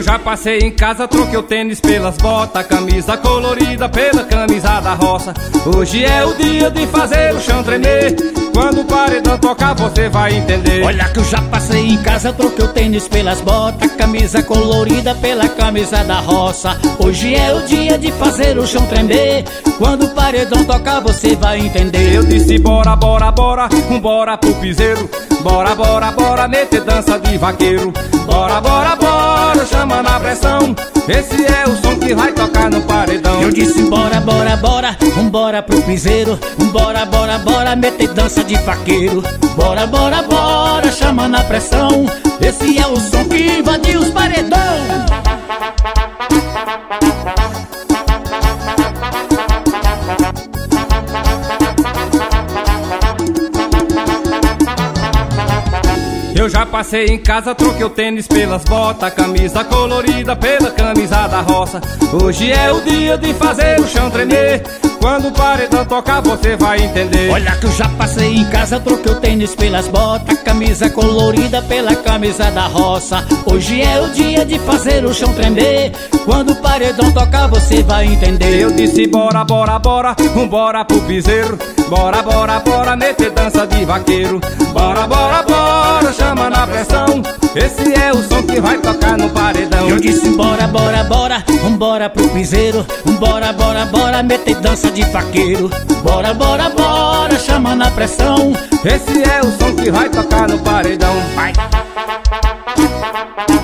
já passei em casa, troquei o tênis pelas botas, camisa colorida pela camisa da roça. Hoje é o dia de fazer o chão tremer, quando o paredão tocar você vai entender. Olha que eu já passei em casa, troquei o tênis pelas botas, camisa colorida pela camisa da roça. Hoje é o dia de fazer o chão tremer, quando o paredão tocar você vai entender. Eu disse bora, bora, bora, bora pro piseiro. Bora, bora, bora, meter dança de vaqueiro. Bora, bora, bora, chama na pressão. Esse é o som que vai tocar no paredão. Eu disse bora, bora, bora, bora pro piseiro. Bora, bora, bora, meter dança de vaqueiro. Bora, bora, bora, chama na pressão. Esse é o som que invadiu os paredão. Eu já passei em casa, troquei o tênis pelas botas, camisa colorida pela camisa da roça. Hoje é o dia de fazer o chão tremer, quando o paredão tocar você vai entender. Olha que eu já passei em casa, troquei o tênis pelas botas, camisa colorida pela camisa da roça. Hoje é o dia de fazer o chão tremer, quando o paredão tocar você vai entender. Eu disse bora, bora, bora, bora pro piseiro. Bora, bora, bora, meter dança de vaqueiro. Bora, bora, bora, chama na pressão. Esse é o som que vai tocar no paredão. Eu disse bora, bora, bora, bora pro piseiro. Bora, bora, bora, meter dança de vaqueiro. Bora, bora, bora, chama na pressão. Esse é o som que vai tocar no paredão. Vai.